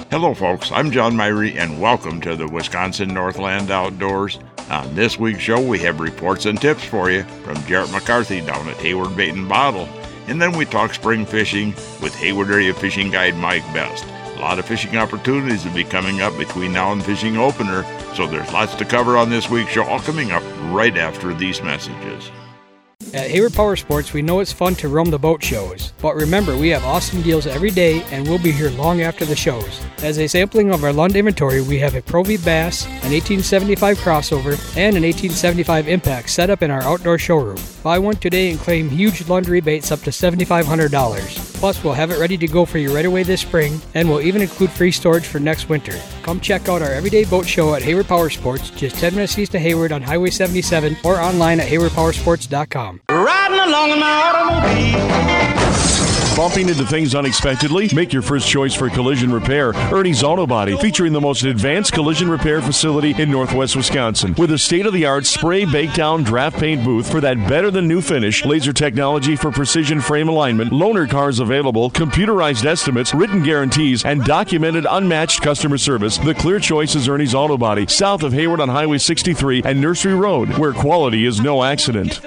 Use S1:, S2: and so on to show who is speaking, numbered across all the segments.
S1: Hello, folks. I'm John Myrie, and welcome to the Wisconsin Northland Outdoors. On this week's show, we have reports and tips for you from Jarrett McCarthy down at Hayward Bait and Bottle. And then we talk spring fishing with Hayward Area Fishing Guide Mike Best. A lot of fishing opportunities will be coming up between now and fishing opener, so there's lots to cover on this week's show, all coming up right after these messages.
S2: At Hayward Power Sports, we know it's fun to roam the boat shows, but remember, we have awesome deals every day and we'll be here long after the shows. As a sampling of our Lund inventory, we have a Pro V Bass, an 1875 crossover, and an 1875 Impact set up in our outdoor showroom. Buy one today and claim huge Lund rebates up to $7,500. Plus, we'll have it ready to go for you right away this spring, and we'll even include free storage for next winter. Come check out our everyday boat show at Hayward Power Sports, just 10 minutes east of Hayward on Highway 77, or online at haywardpowersports.com.
S3: Riding along in my automobile.
S4: Bumping into things unexpectedly? Make your first choice for collision repair. Ernie's Auto Body, featuring the most advanced collision repair facility in Northwest Wisconsin. With a state-of-the-art spray, bake down, draft paint booth for that better-than-new finish, laser technology for precision frame alignment, loaner cars available, computerized estimates, written guarantees, and documented unmatched customer service, the clear choice is Ernie's Auto Body, south of Hayward on Highway 63 and Nursery Road, where quality is no accident.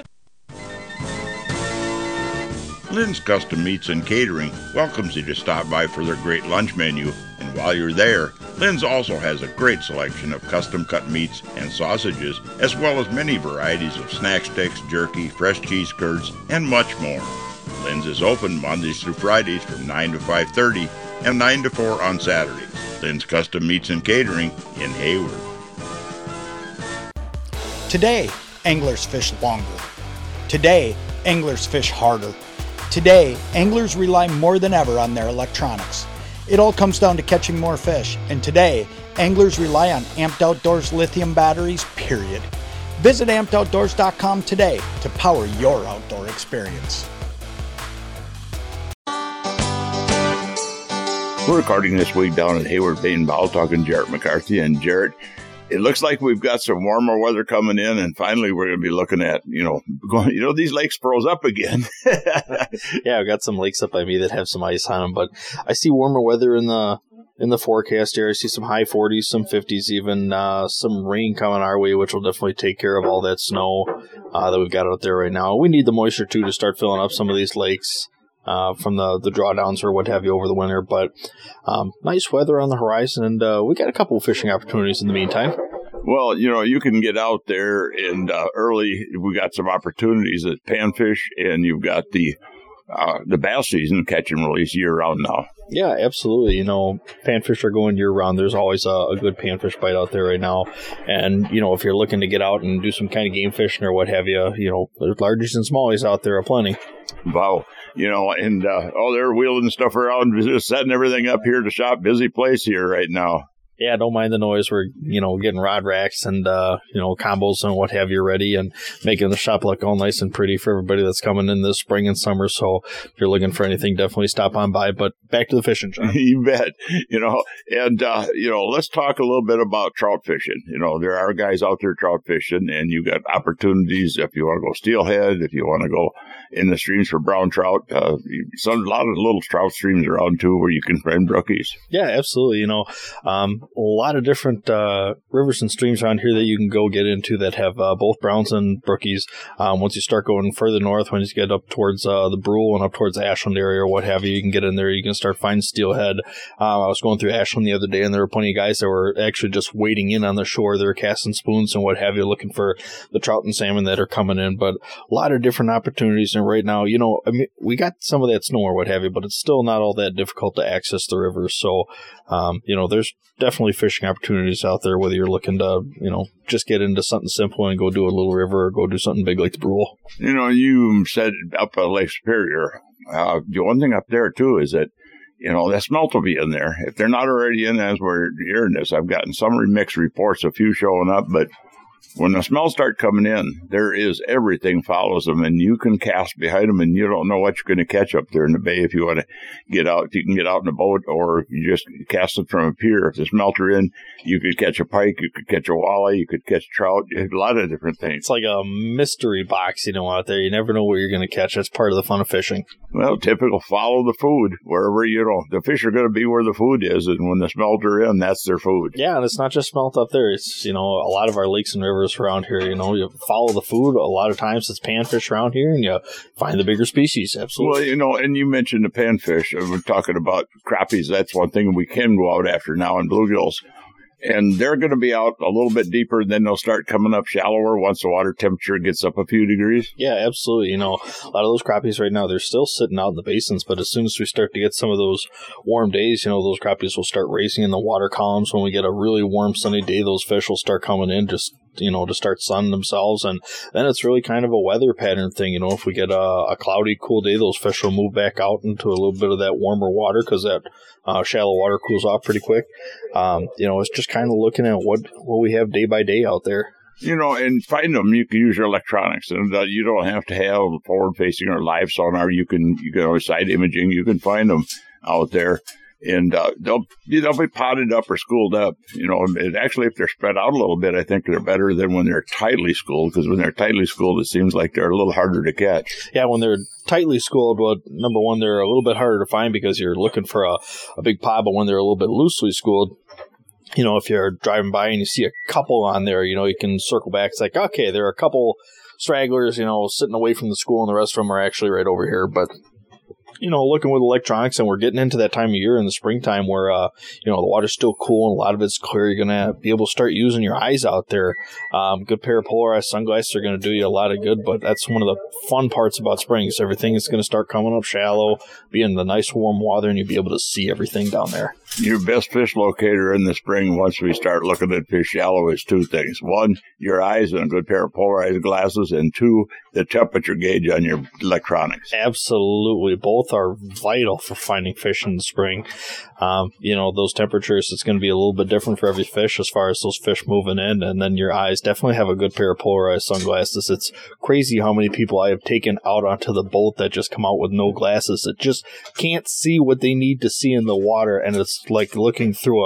S1: Lynn's Custom Meats and Catering welcomes you to stop by for their great lunch menu. And while you're there, Lynn's also has a great selection of custom-cut meats and sausages, as well as many varieties of snack sticks, jerky, fresh cheese curds, and much more. Lynn's is open Mondays through Fridays from 9 to 5:30 and 9 to 4 on Saturdays. Lynn's Custom Meats and Catering in Hayward.
S5: Today, anglers fish longer. Today, anglers fish harder. Today, anglers rely more than ever on their electronics. It all comes down to catching more fish, and today, anglers rely on Amped Outdoors lithium batteries, period. Visit ampedoutdoors.com today to power your outdoor experience.
S1: We're recording this week down at Hayward Bait and Bottle, talking to Jarrett McCarthy. And Jarrett, it looks like we've got some warmer weather coming in, and finally we're going to be looking at, these lakes froze up again.
S6: Yeah, I've got some lakes up by me that have some ice on them, but I see warmer weather in the forecast here. I see some high 40s, some 50s even, some rain coming our way, which will definitely take care of all that snow that we've got out there right now. We need the moisture, too, to start filling up some of these lakes from the drawdowns or what have you over the winter. But nice weather on the horizon, and we got a couple of fishing opportunities in the meantime.
S1: Well, you can get out there, and early we got some opportunities at panfish, and you've got the bass season, catch and release year-round now.
S6: Yeah, absolutely. Panfish are going year-round. There's always a good panfish bite out there right now. And, if you're looking to get out and do some kind of game fishing or what have you, there's largies and smallies out there aplenty.
S1: Wow. They're wheeling stuff around, just setting everything up here to shop. Busy place here right now.
S6: Yeah, don't mind the noise. We're, getting rod racks and, combos and what have you ready and making the shop look all nice and pretty for everybody that's coming in this spring and summer. So if you're looking for anything, definitely stop on by. But back to the fishing, John.
S1: You bet. Let's talk a little bit about trout fishing. There are guys out there trout fishing, and you got opportunities if you want to go steelhead, if you want to go in the streams for brown trout. A lot of little trout streams around, too, where you can find brookies.
S6: Yeah, absolutely. A lot of different rivers and streams around here that you can go get into that have both browns and brookies. Once you start going further north, when you get up towards the Brule and up towards the Ashland area or what have you, you can get in there. You can start finding steelhead. I was going through Ashland the other day, and there were plenty of guys that were actually just wading in on the shore. They were casting spoons and what have you, looking for the trout and salmon that are coming in. But a lot of different opportunities. And right now, we got some of that snow or what have you, but it's still not all that difficult to access the rivers. So, there's definitely fishing opportunities out there, whether you're looking to, just get into something simple and go do a little river or go do something big like the Brule.
S1: You said up at Lake Superior, the one thing up there, too, is that, that smelt will be in there. If they're not already in as we're hearing this, I've gotten some mixed reports, a few showing up, but When the smells start coming in, everything follows them, and you can cast behind them, and you don't know what you're going to catch up there in the bay if you want to get out. If you can get out in a boat, or you just cast it from a pier. If the smelts are in, you could catch a pike, you could catch a walleye, you could catch trout, a lot of different things.
S6: It's like a mystery box, out there. You never know what you're going to catch. That's part of the fun of fishing.
S1: Well, typical, follow the food. Wherever, the fish are going to be where the food is, and when the smelts are in, that's their food.
S6: Yeah, and it's not just smelt up there. It's, a lot of our lakes and rivers around here, you follow the food. A lot of times it's panfish around here, and you find the bigger species. Absolutely.
S1: Well, and you mentioned the panfish. We're talking about crappies. That's one thing we can go out after now, and bluegills. And they're going to be out a little bit deeper, and then they'll start coming up shallower once the water temperature gets up a few degrees.
S6: Yeah, absolutely. A lot of those crappies right now, they're still sitting out in the basins, but as soon as we start to get some of those warm days, those crappies will start racing in the water columns. When we get a really warm, sunny day, those fish will start coming in to start sunning themselves. And then it's really kind of a weather pattern thing. If we get a cloudy, cool day, those fish will move back out into a little bit of that warmer water because that shallow water cools off pretty quick. It's just kind of looking at what we have day by day out there.
S1: And find them. You can use your electronics, and you don't have to have forward-facing or live sonar. You can always side imaging. You can find them out there. And they'll be potted up or schooled up, and actually, if they're spread out a little bit, I think they're better than when they're tightly schooled, because when they're tightly schooled, it seems like they're a little harder to catch.
S6: Yeah, when they're tightly schooled, well, number one, they're a little bit harder to find because you're looking for a big pod, but when they're a little bit loosely schooled, if you're driving by and you see a couple on there, you can circle back. It's like, okay, there are a couple stragglers, sitting away from the school, and the rest of them are actually right over here, but looking with electronics, and we're getting into that time of year in the springtime where, the water's still cool and a lot of it's clear. You're going to be able to start using your eyes out there. Good pair of polarized sunglasses are going to do you a lot of good, but that's one of the fun parts about spring is everything is going to start coming up shallow, be in the nice warm water, and you'll be able to see everything down there.
S1: Your best fish locator in the spring, once we start looking at fish shallow, is two things. One, your eyes and a good pair of polarized glasses, and two, the temperature gauge on your electronics.
S6: Absolutely. Both are vital for finding fish in the spring. Those temperatures, it's going to be a little bit different for every fish as far as those fish moving in, and then your eyes definitely have a good pair of polarized sunglasses. It's crazy how many people I have taken out onto the boat that just come out with no glasses, that just can't see what they need to see in the water, and it's like looking through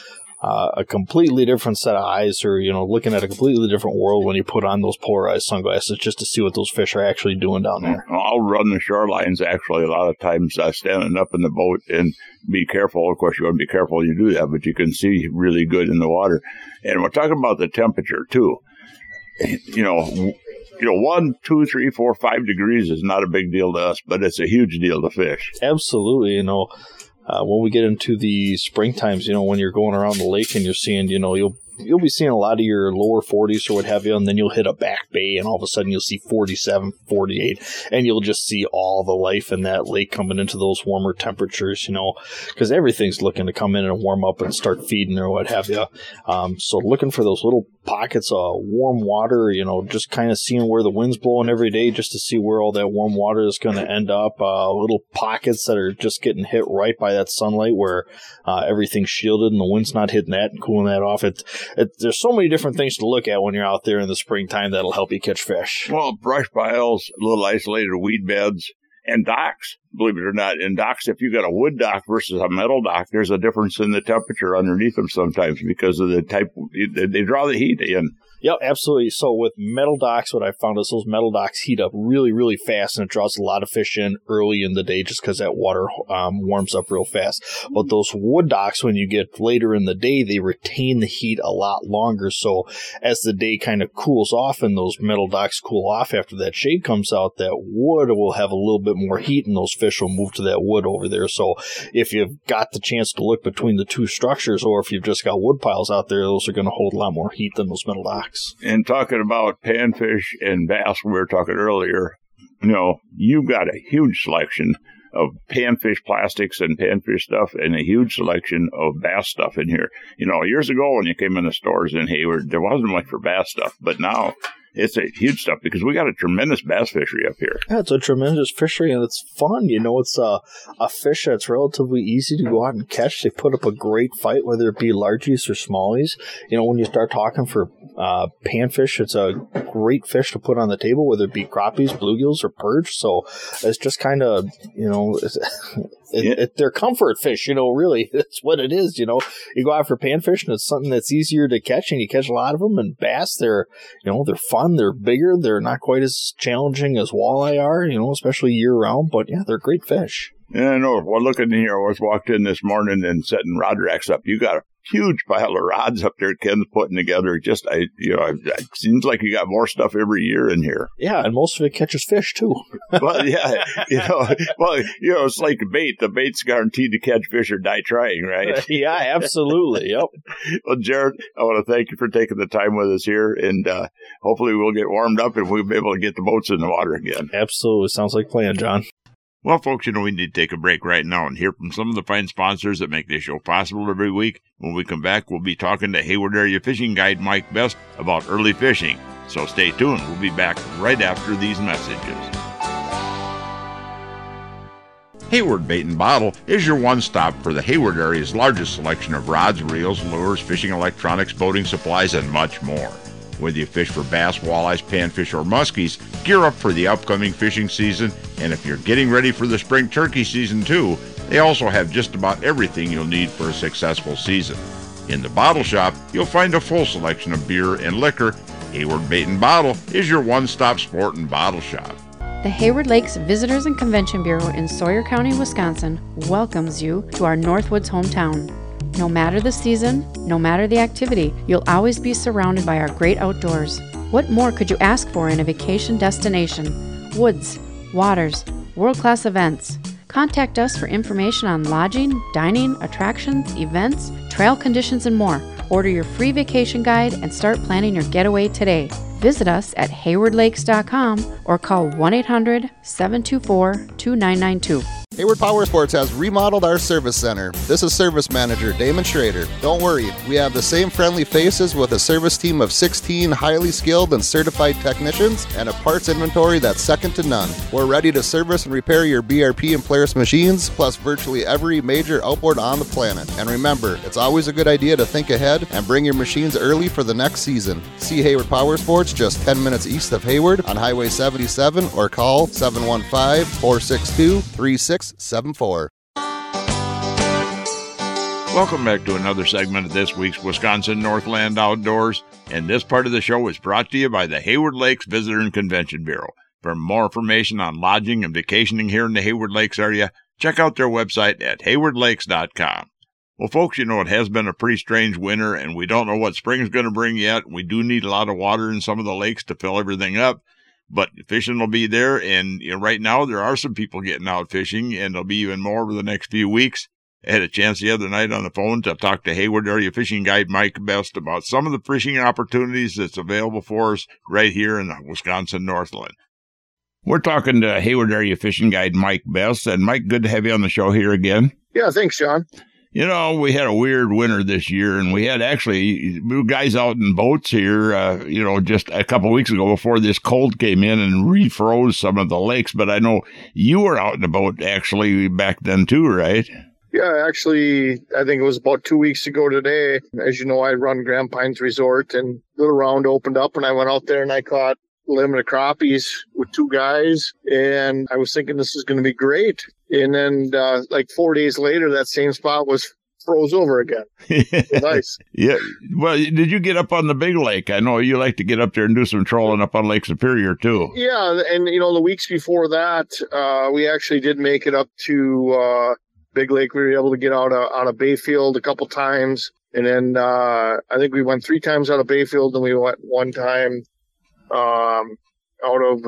S6: a completely different set of eyes, or looking at a completely different world when you put on those polarized sunglasses just to see what those fish are actually doing down there.
S1: I'll run the shorelines actually a lot of times standing up in the boat and be careful. Of course, you want to be careful when you do that, but you can see really good in the water. And we're talking about the temperature too. 1, 2, 3, 4, 5 degrees is not a big deal to us, but it's a huge deal to fish.
S6: Absolutely. When we get into the spring times, when you're going around the lake and you're seeing, you'll be seeing a lot of your lower 40s or what have you, and then you'll hit a back bay, and all of a sudden you'll see 47, 48, and you'll just see all the life in that lake coming into those warmer temperatures, because everything's looking to come in and warm up and start feeding or what have you. So looking for those little pockets of warm water, just kind of seeing where the wind's blowing every day just to see where all that warm water is going to end up. Little pockets that are just getting hit right by that sunlight where everything's shielded and the wind's not hitting that and cooling that off. There's so many different things to look at when you're out there in the springtime that'll help you catch fish.
S1: Well, brush piles, little isolated weed beds, and docks, believe it or not. In docks, if you got a wood dock versus a metal dock, there's a difference in the temperature underneath them sometimes because of the type. They draw the heat in.
S6: Yep, absolutely. So with metal docks, what I found is those metal docks heat up really, really fast, and it draws a lot of fish in early in the day just because that water warms up real fast. But those wood docks, when you get later in the day, they retain the heat a lot longer. So as the day kind of cools off and those metal docks cool off after that shade comes out, that wood will have a little bit more heat, and those fish will move to that wood over there. So if you've got the chance to look between the two structures, or if you've just got wood piles out there, those are going to hold a lot more heat than those metal docks.
S1: And talking about panfish and bass, we were talking earlier, you've got a huge selection of panfish plastics and panfish stuff and a huge selection of bass stuff in here. Years ago when you came in the stores in Hayward, there wasn't much for bass stuff, but now it's a huge stuff because we got a tremendous bass fishery up here.
S6: Yeah, it's a tremendous fishery, and it's fun. It's a fish that's relatively easy to go out and catch. They put up a great fight, whether it be largies or smallies. When you start talking for panfish, it's a great fish to put on the table, whether it be crappies, bluegills, or perch. So it's just kind of, they're comfort fish, really. That's what it is, You go out for panfish, and it's something that's easier to catch, and you catch a lot of them. And bass, they're fun, they're bigger, they're not quite as challenging as walleye are, especially year-round. But, yeah, they're great fish.
S1: Yeah, I know. Well, looking here, I was walked in this morning and setting rod racks up. You got a huge pile of rods up there Ken's putting together. It seems like you got more stuff every year in here.
S6: Yeah, and most of it catches fish, too.
S1: But, yeah, it's like bait. The bait's guaranteed to catch fish or die trying, right?
S6: Yeah, absolutely. Yep.
S1: Well, Jared, I want to thank you for taking the time with us here, and hopefully we'll get warmed up and we'll be able to get the boats in the water again.
S6: Absolutely. Sounds like a plan, John.
S1: Well, folks, we need to take a break right now and hear from some of the fine sponsors that make this show possible every week. When we come back, we'll be talking to Hayward Area Fishing Guide Mike Best about early fishing. So stay tuned. We'll be back right after these messages. Hayward Bait and Bottle is your one-stop for the Hayward area's largest selection of rods, reels, lures, fishing electronics, boating supplies, and much more. Whether you fish for bass, walleyes, panfish, or muskies, gear up for the upcoming fishing season, and if you're getting ready for the spring turkey season too, they also have just about everything you'll need for a successful season. In the bottle shop, you'll find a full selection of beer and liquor. Hayward Bait and Bottle is your one-stop sport and bottle shop.
S7: The Hayward Lakes Visitors and Convention Bureau in Sawyer County, Wisconsin welcomes you to our Northwoods hometown. No matter the season, no matter the activity, you'll always be surrounded by our great outdoors. What more could you ask for in a vacation destination? Woods, waters, world-class events. Contact us for information on lodging, dining, attractions, events, trail conditions, and more. Order your free vacation guide and start planning your getaway today. Visit us at haywardlakes.com or call 1-800-724-2992.
S8: Hayward Power Sports has remodeled our service center. This is Service Manager Damon Schrader. Don't worry, we have the same friendly faces with a service team of 16 highly skilled and certified technicians and a parts inventory that's second to none. We're ready to service and repair your BRP and Polaris machines, plus virtually every major outboard on the planet. And remember, it's always a good idea to think ahead and bring your machines early for the next season. See Hayward Power Sports just 10 minutes east of Hayward on Highway 77 or call 715-462-3674.
S1: Welcome back to another segment of this week's Wisconsin Northland Outdoors, and this part of the show is brought to you by the Hayward Lakes Visitor and Convention Bureau. For more information on lodging and vacationing here in the Hayward Lakes area, check out their website at haywardlakes.com. Well, folks, it has been a pretty strange winter, and we don't know what spring's going to bring yet. We do need a lot of water in some of the lakes to fill everything up. But fishing will be there, and right now there are some people getting out fishing, and there'll be even more over the next few weeks. I had a chance the other night on the phone to talk to Hayward Area Fishing Guide Mike Best about some of the fishing opportunities that's available for us right here in the Wisconsin Northland. We're talking to Hayward Area Fishing Guide Mike Best, and Mike, good to have you on the show here again.
S9: Yeah, thanks, John.
S1: We had a weird winter this year, and we had actually guys out in boats here, just a couple of weeks ago before this cold came in and refroze some of the lakes. But I know you were out in a boat actually back then too, right?
S9: Yeah, actually, I think it was about 2 weeks ago today. As you know, I run Grand Pines Resort, and Little Round opened up, and I went out there and I caught limited crappies with 2 guys, and I was thinking this is going to be great. And then like 4 days later, that same spot was froze over again. Nice.
S1: Yeah. Well, did you get up on the big lake? I know you like to get up there and do some trolling up on Lake Superior too.
S9: Yeah. And, the weeks before that, we actually did make it up to Big Lake. We were able to get out on a Bayfield a couple times. And then I think we went 3 times out of Bayfield, and we went 1 time out of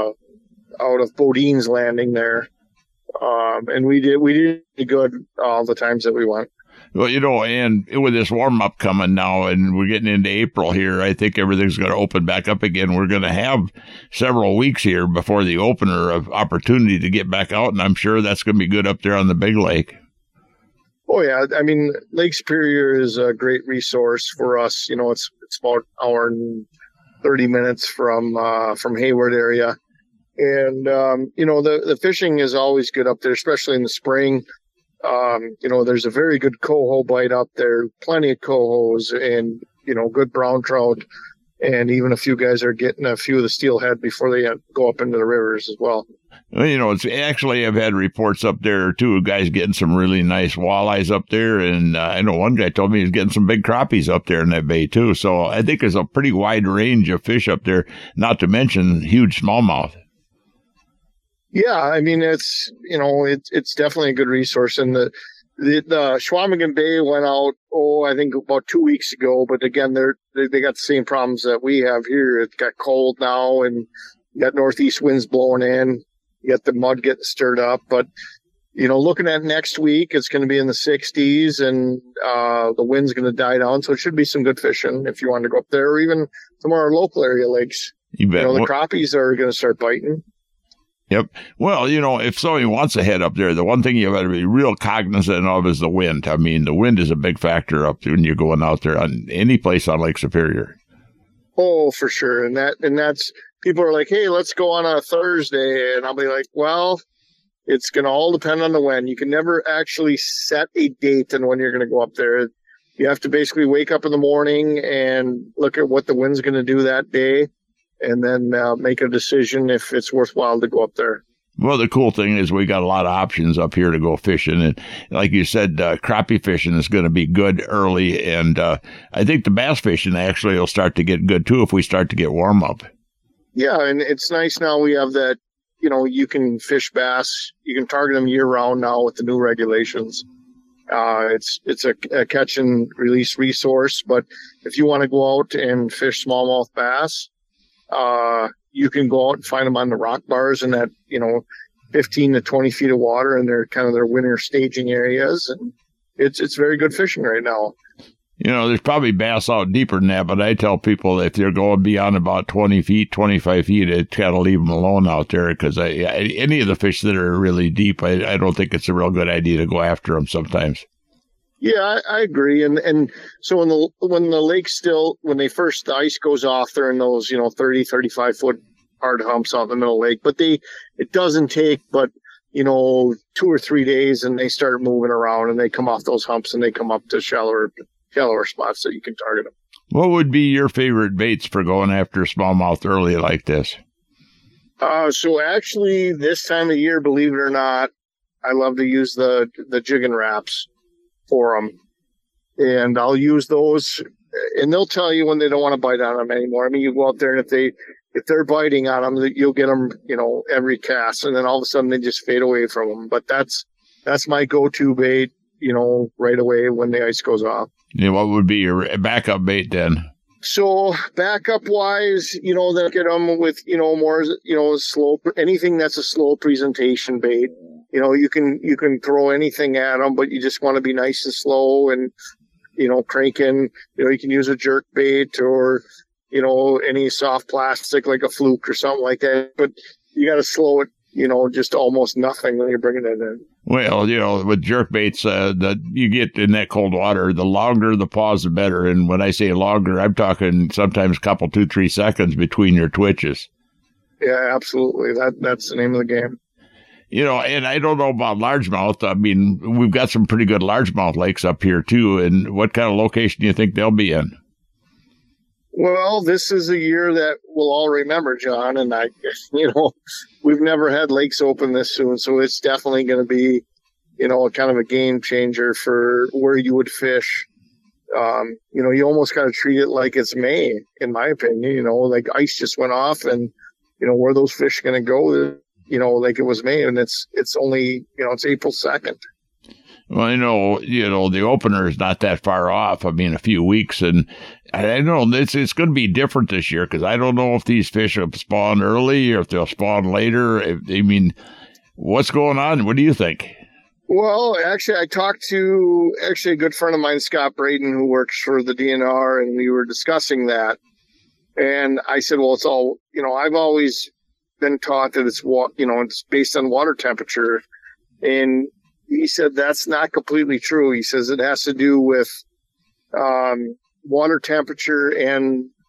S9: Bodine's Landing there. And we did good all the times that we went.
S1: Well, and with this warm up coming now, and we're getting into April here, I think everything's going to open back up again. We're going to have several weeks here before the opener of opportunity to get back out, and I'm sure that's going to be good up there on the big lake.
S9: Oh yeah, I mean, Lake Superior is a great resource for us. It's about an hour and 30 minutes from Hayward area. And, the fishing is always good up there, especially in the spring. There's a very good coho bite up there, plenty of cohos and, good brown trout. And even a few guys are getting a few of the steelhead before they go up into the rivers as well.
S1: Well, it's actually, I've had reports up there too, guys getting some really nice walleyes up there. And I know one guy told me he's getting some big crappies up there in that bay too. So I think there's a pretty wide range of fish up there, not to mention huge smallmouth.
S9: Yeah, I mean, it's definitely a good resource. And the Chequamegon Bay went out, I think about 2 weeks ago. But again, they got the same problems that we have here. It got cold now, and you got northeast winds blowing in. You got the mud getting stirred up. But, looking at next week, it's going to be in the 60s, and the wind's going to die down. So it should be some good fishing if you want to go up there, or even some of our local area lakes.
S1: You bet.
S9: The crappies are going to start biting.
S1: Yep. Well, if somebody wants to head up there, the one thing you got to be real cognizant of is the wind. I mean, the wind is a big factor up there when you're going out there on any place on Lake Superior.
S9: Oh, for sure. And that's, people are like, hey, let's go on a Thursday. And I'll be like, well, it's going to all depend on the wind. You can never actually set a date on when you're going to go up there. You have to basically wake up in the morning and look at what the wind's going to do that day, and then make a decision if it's worthwhile to go up there.
S1: Well, the cool thing is we got a lot of options up here to go fishing. And like you said, crappie fishing is going to be good early. And I think the bass fishing actually will start to get good, too, if we start to get warm up.
S9: Yeah, and it's nice now we have that, you can fish bass. You can target them year-round now with the new regulations. It's a catch and release resource. But if you want to go out and fish smallmouth bass, you can go out and find them on the rock bars in that, 15 to 20 feet of water, and they're kind of their winter staging areas. And it's very good fishing right now.
S1: There's probably bass out deeper than that, but I tell people if they're going beyond about 20 feet, 25 feet, it's got to leave them alone out there, because any of the fish that are really deep, I don't think it's a real good idea to go after them sometimes.
S9: Yeah, I agree. And so when the lake's when the ice goes off, they're in those, 30, 35 foot hard humps out in the middle of the lake. But it doesn't take but, 2 or 3 days, and they start moving around, and they come off those humps, and they come up to shallower spots that you can target them.
S1: What would be your favorite baits for going after smallmouth early like this?
S9: So actually this time of year, believe it or not, I love to use the jigging wraps for them, and I'll use those, and they'll tell you when they don't want to bite on them anymore. I mean, you go out there, and if they're biting on them, you'll get them, every cast, and then all of a sudden they just fade away from them. But that's my go-to bait, right away when the ice goes off.
S1: Yeah, what would be your backup bait then?
S9: So backup wise, they'll get them with, more, slow, anything that's a slow presentation bait. You can throw anything at them, but you just want to be nice and slow and, cranking. You can use a jerk bait or, any soft plastic like a fluke or something like that. But you got to slow it, just almost nothing when you're bringing it in.
S1: Well, with jerk baits that you get in that cold water, the longer the pause, the better. And when I say longer, I'm talking sometimes a couple, 2-3 seconds between your twitches.
S9: Yeah, absolutely. That's the name of the game.
S1: And I don't know about largemouth. I mean, we've got some pretty good largemouth lakes up here, too. And what kind of location do you think they'll be in?
S9: Well, this is a year that we'll all remember, John. And we've never had lakes open this soon. So it's definitely going to be, kind of a game changer for where you would fish. You almost got to treat it like it's May, in my opinion. Like ice just went off, and, where those fish going to go, like it was May, and it's only, it's April 2nd.
S1: Well, the opener is not that far off. I mean, a few weeks, and I know it's going to be different this year, because I don't know if these fish will spawn early or if they'll spawn later. What's going on? What do you think?
S9: Well, actually, I talked to a good friend of mine, Scott Braden, who works for the DNR, and we were discussing that. And I said, well, it's all, I've always been taught that it's based on water temperature. And he said that's not completely true. He says it has to do with water temperature and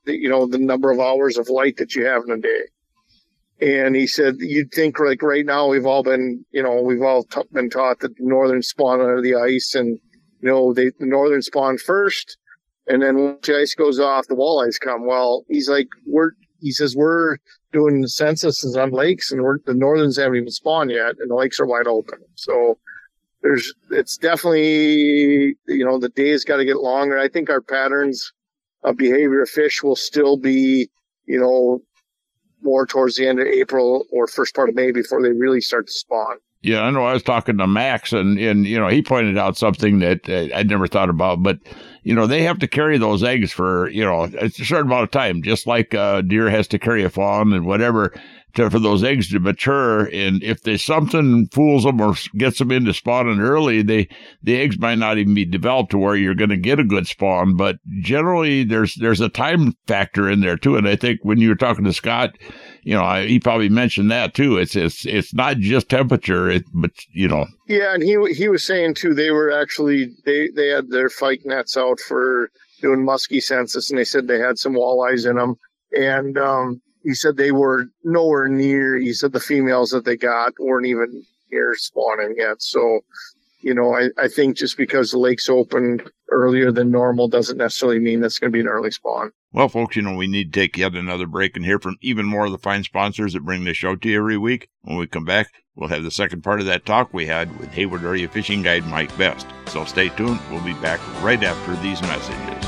S9: the number of hours of light that you have in a day. And he said, you'd think like right now we've all been taught that the northern spawn under the ice, and, the northern spawn first. And then once the ice goes off, the walleyes come. Well, he's like, we're doing censuses on lakes, and the northerns haven't even spawned yet, and the lakes are wide open. So it's definitely, the days got to get longer. I think our patterns of behavior of fish will still be, more towards the end of April or first part of May before they really start to spawn.
S1: Yeah, I know. I was talking to Max, and he pointed out something that I'd never thought about. But, they have to carry those eggs for, a certain amount of time, just like a deer has to carry a fawn and whatever for those eggs to mature. And if there's something fools them or gets them into spawning early, the eggs might not even be developed to where you're going to get a good spawn. But generally, there's a time factor in there, too. And I think when you were talking to Scott, he probably mentioned that too. It's not just temperature, but.
S9: Yeah, and he was saying too, they were actually they had their fight nets out for doing muskie census, and they said they had some walleyes in them, and he said they were nowhere near. He said the females that they got weren't even near spawning yet. So, I think just because the lake's open earlier than normal doesn't necessarily mean that's going to be an early spawn.
S1: Well, folks, we need to take yet another break and hear from even more of the fine sponsors that bring this show to you every week. When we come back, we'll have the second part of that talk we had with Hayward Area Fishing Guide Mike Best. So stay tuned. We'll be back right after these messages.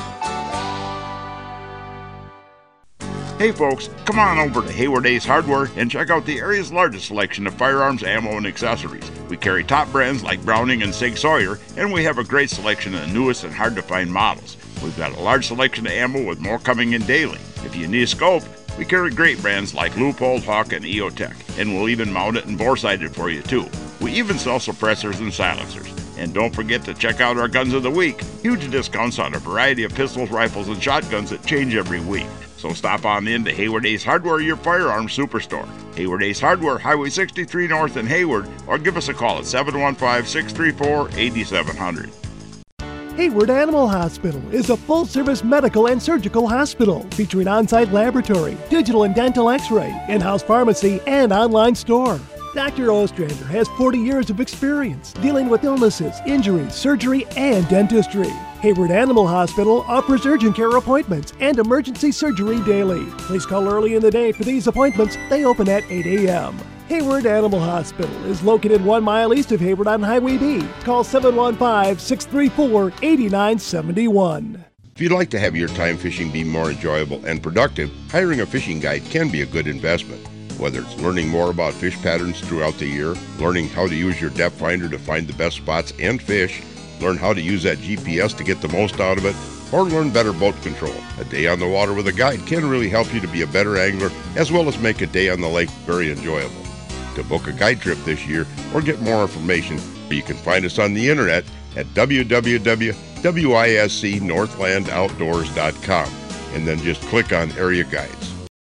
S1: Hey folks, come on over to Hayward Ace Hardware and check out the area's largest selection of firearms, ammo, and accessories. We carry top brands like Browning and Sig Sauer, and we have a great selection of the newest and hard-to-find models. We've got a large selection of ammo with more coming in daily. If you need a scope, we carry great brands like Leupold, Hawk, and EOTech, and we'll even mount it and bore-sight it for you too. We even sell suppressors and silencers. And don't forget to check out our Guns of the Week. Huge discounts on a variety of pistols, rifles, and shotguns that change every week. So stop on in to Hayward Ace Hardware, your firearms superstore. Hayward Ace Hardware, Highway 63 North in Hayward, or give us a call at 715-634-8700.
S10: Hayward Animal Hospital is a full-service medical and surgical hospital featuring on-site laboratory, digital and dental x-ray, in-house pharmacy, and online store. Dr. Ostrander has 40 years of experience dealing with illnesses, injuries, surgery, and dentistry. Hayward Animal Hospital offers urgent care appointments and emergency surgery daily. Please call early in the day for these appointments. They open at 8 a.m. Hayward Animal Hospital is located 1 mile east of Hayward on Highway B. Call 715-634-8971.
S11: If you'd like to have your time fishing be more enjoyable and productive, hiring a fishing guide can be a good investment. Whether it's learning more about fish patterns throughout the year, learning how to use your depth finder to find the best spots and fish, learn how to use that GPS to get the most out of it, or learn better boat control. A day on the water with a guide can really help you to be a better angler, as well as make a day on the lake very enjoyable. To book a guide trip this year or get more information, you can find us on the internet at www.wiscnorthlandoutdoors.com, and then just click on Area Guides.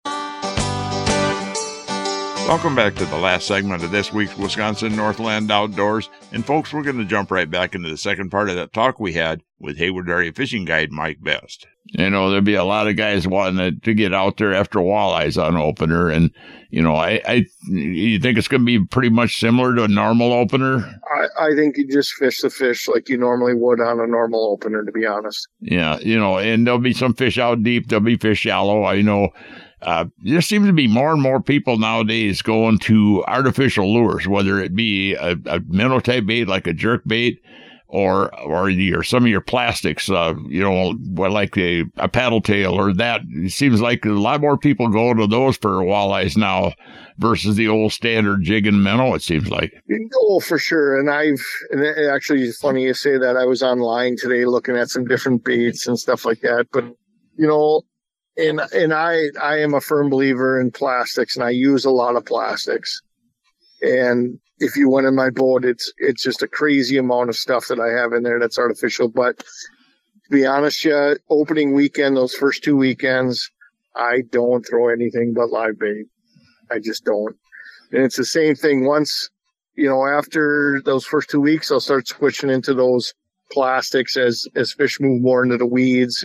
S1: Welcome back to the last segment of this week's Wisconsin Northland Outdoors. And folks, we're going to jump right back into the second part of that talk we had with Hayward Area Fishing Guide Mike Best. There'll be a lot of guys wanting to get out there after walleyes on opener. And, you think it's going to be pretty much similar to a normal opener?
S9: I think you just fish the fish like you normally would on a normal opener, to be honest.
S1: Yeah, and there'll be some fish out deep. There'll be fish shallow. I know. There seems to be more and more people nowadays going to artificial lures, whether it be a minnow type bait like a jerk bait or some of your plastics, like a paddle tail or that. It seems like a lot more people go to those for walleyes now versus the old standard jig and minnow, it seems like.
S9: Oh, for sure. And actually, it's funny you say that. I was online today looking at some different baits and stuff like that. But, And I am a firm believer in plastics, and I use a lot of plastics. And if you went in my boat, it's just a crazy amount of stuff that I have in there that's artificial. But to be honest, opening weekend, those first 2 weekends, I don't throw anything but live bait. I just don't. And it's the same thing. Once, after those first 2 weeks, I'll start switching into those plastics as fish move more into the weeds.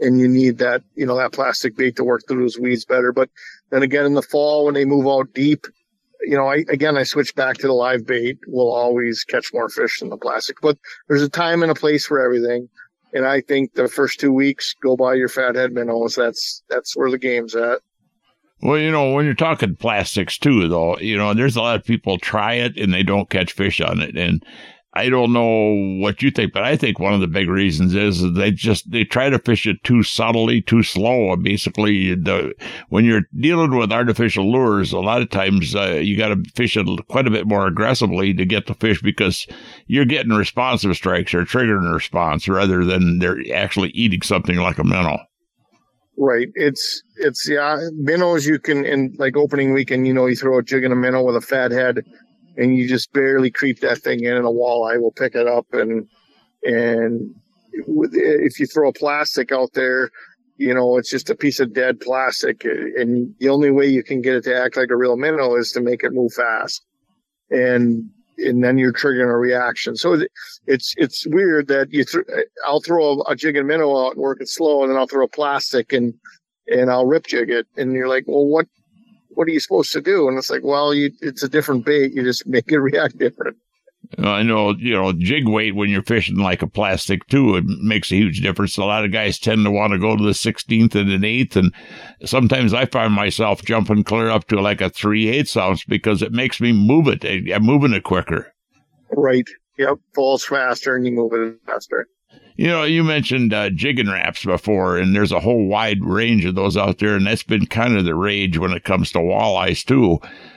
S9: and you need that, that plastic bait to work through those weeds better. But then again, in the fall, when they move out deep, I switch back to the live bait. We'll always catch more fish than the plastic, but there's a time and a place for everything. And I think the first 2 weeks, go buy your fathead minnows. That's where the game's at.
S1: Well, when you're talking plastics too, though, there's a lot of people try it and they don't catch fish on it. And I don't know what you think, but I think one of the big reasons is they try to fish it too subtly, too slow. Basically, when you're dealing with artificial lures, a lot of times you got to fish it quite a bit more aggressively to get the fish, because you're getting responsive strikes or triggering a response rather than they're actually eating something like a minnow.
S9: Right. It's minnows you can, in like opening weekend, you throw a jig in a minnow with a fat head, and you just barely creep that thing in, and a walleye will pick it up. And if you throw a plastic out there, it's just a piece of dead plastic. And the only way you can get it to act like a real minnow is to make it move fast. And then you're triggering a reaction. So it's weird that I'll throw a jig and minnow out and work it slow, and then I'll throw a plastic and I'll rip jig it. And you're like, well, what are you supposed to do? And it's like, well, it's a different bait. You just make it react different.
S1: I know, jig weight when you're fishing like a plastic too, it makes a huge difference. A lot of guys tend to want to go to the 16th and an 8th. And sometimes I find myself jumping clear up to like a 3/8 ounce because it makes me move it. I'm moving it quicker.
S9: Right. Yep. Falls faster and you move it faster.
S1: You mentioned jigging wraps before, and there's a whole wide range of those out there, and that's been kind of the rage when it comes to walleyes too.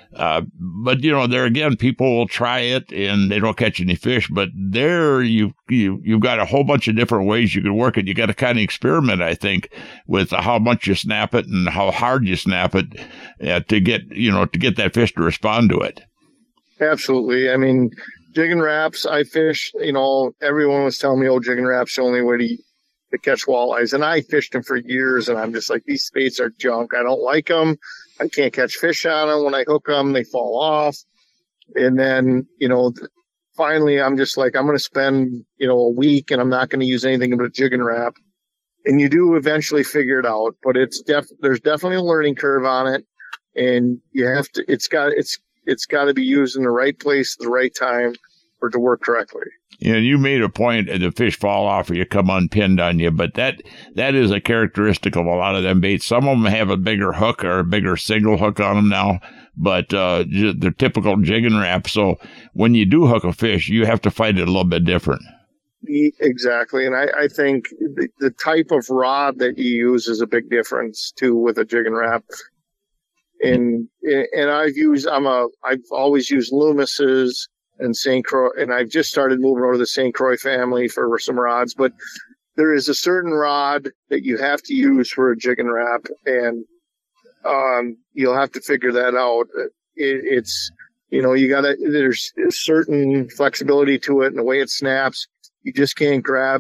S1: But there again, people will try it and they don't catch any fish. But there, you've got a whole bunch of different ways you can work it. You got to kind of experiment, I think, with how much you snap it and how hard you snap it to get that fish to respond to it.
S9: Absolutely. I mean, jigging wraps, I fish, everyone was telling me, jigging wraps the only way to catch walleyes. And I fished them for years, and I'm just like, these baits are junk. I don't like them. I can't catch fish on them. When I hook them, they fall off. And then, finally, I'm just like, I'm going to spend, a week, and I'm not going to use anything but a jigging wrap. And you do eventually figure it out, but there's definitely a learning curve on it. And you have to, it's got to be used in the right place at the right time for it to work correctly.
S1: You made a point that the fish fall off or you come unpinned on you, but that is a characteristic of a lot of them baits. Some of them have a bigger hook or a bigger single hook on them now, but they're typical jigging wrap. So when you do hook a fish, you have to fight it a little bit different.
S9: Exactly. And I think the type of rod that you use is a big difference too with a jigging wrap. And I've always used Loomis's and St. Croix, and I've just started moving over to the St. Croix family for some rods, but there is a certain rod that you have to use for a jigging wrap, and you'll have to figure that out. There's a certain flexibility to it and the way it snaps. You just can't grab,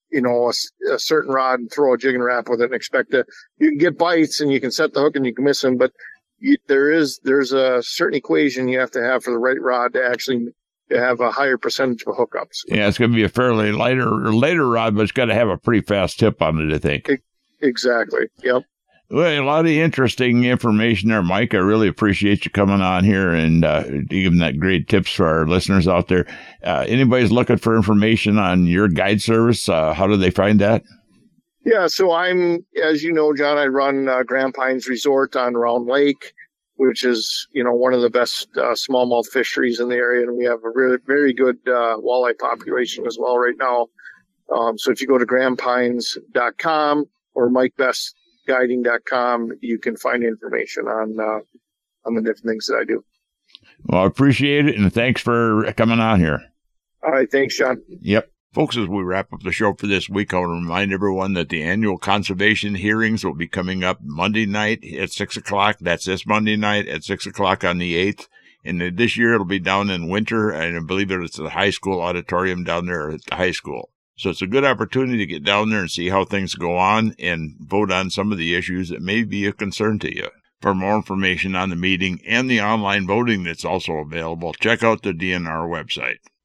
S9: a certain rod and throw a jigging wrap with it and expect you can get bites and you can set the hook and you can miss them, but there's a certain equation you have to have for the right rod to actually have a higher percentage of hookups.
S1: Yeah, it's going to be a fairly later rod, but it's got to have a pretty fast tip on it, I think.
S9: Exactly. Yep.
S1: Well, a lot of interesting information there, Mike. I really appreciate you coming on here and giving that great tips for our listeners out there. Anybody's looking for information on your guide service, how do they find that?
S9: Yeah, so as you know, John, I run Grand Pines Resort on Round Lake, which is, one of the best smallmouth fisheries in the area. And we have a really, very good walleye population as well right now. So if you go to grandpines.com or MikeBestGuiding.com, you can find information on the different things that I do.
S1: Well, I appreciate it, and thanks for coming on here.
S9: All right, thanks, John.
S1: Yep. Folks, as we wrap up the show for this week, I want to remind everyone that the annual conservation hearings will be coming up Monday night at 6 o'clock. That's this Monday night at 6 o'clock on the 8th. And this year it'll be down in Winter, and I believe it's the high school auditorium down there at the high school. So it's a good opportunity to get down there and see how things go on and vote on some of the issues that may be a concern to you. For more information on the meeting and the online voting that's also available, check out the DNR website.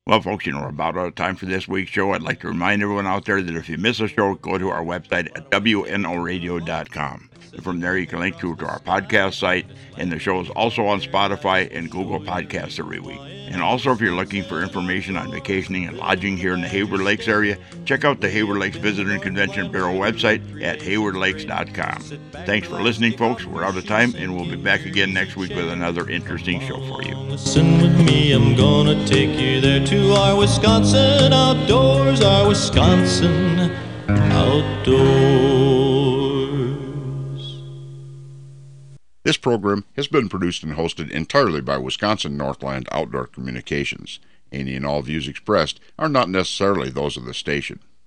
S1: Well, folks, we're about out of time for this week's show. I'd like to remind everyone out there that if you miss a show, go to our website at wnoradio.com. From there, you can link to our podcast site, and the show is also on Spotify and Google Podcasts every week. And also, if you're looking for information on vacationing and lodging here in the Hayward Lakes area, check out the Hayward Lakes Visitor and Convention Bureau website at haywardlakes.com. Thanks for listening, folks. We're out of time, and we'll be back again next week with another interesting show for you.
S3: Listen with me, I'm gonna take you there to our Wisconsin outdoors, our Wisconsin outdoors.
S11: This program has been produced and hosted entirely by Wisconsin Northland Outdoor Communications. Any and all views expressed are not necessarily those of the station.